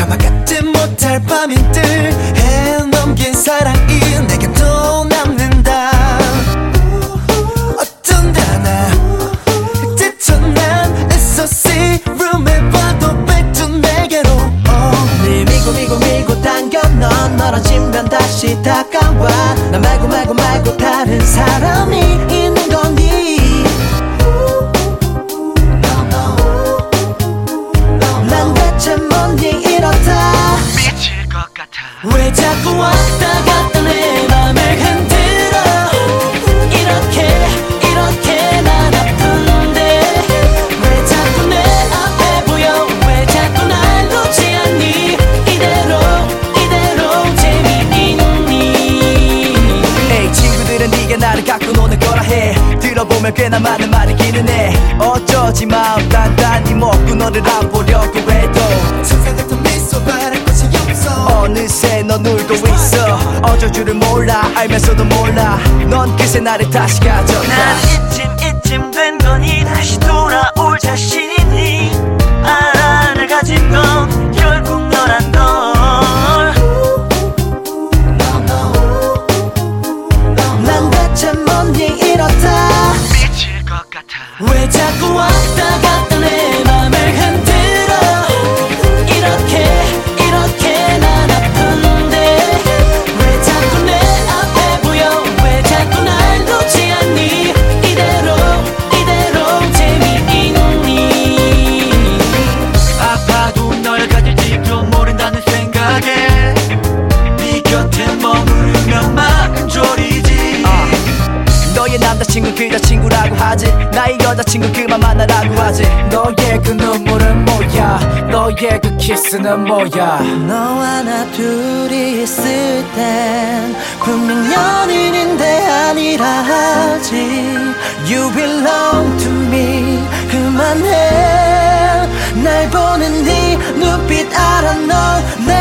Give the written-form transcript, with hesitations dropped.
감아갖지 못할 밤인들 해넘긴 사랑이 내게 또 남는다. 어쩐다 나 지쳐 난 SOC 룸에 봐도 백두 내게로 늘 밀고 당겨 넌 멀어지면 다시 다가와. 나 말고 다른 사람이 있는 거니. 난 대체 뭔지 이렇다 미칠 것 같아. 왜 자꾸 왔다 갔다 내 맘을 흔들어. 이렇게 난 아픈데 왜 자꾸 내 앞에 보여. 왜 자꾸 날 놓지 않니. 이대로 재미있니. 에이 친구들은 네가 나를 갖고 노는 거라 해. 들어보면 꽤나 많은 말이기는 해. 어쩌지 마음 단단히 먹고 너를 안 보려고 해도 천사 같은 미소 바랄 것이 없어. 어느새 넌 울고 있어. 어쩔 줄을 몰라 알면서도 몰라. 넌 그새 나를 다시 가져가. 난 이쯤 된 거니 다시 돌아올 자신 있니. 날 가진 건 결국 너란 걸. 난 대체 뭔지 이렇다 미칠 것 같아. 왜 자꾸 왔다 갔다 내 맘을 흔들어. 이렇게 난 아픈데 왜 자꾸 내 앞에 보여. 왜 자꾸 날 놓지 않니. 이대로 재미있니. 아파도 널 가질지도 모른다는 생각에 네 곁에 머무르면 마음 졸이지. 너의 남자친구 그저 친구라고 하지. 나의 여자친구 그만 만나라고 하지. 너의 그 눈물은 뭐야. 너의 그 키스는 뭐야. 너와 나 둘이 있을 땐 분명 연인인데 아니라 하지. You belong to me. 그만해. 날 보는 네 눈빛 알아. 너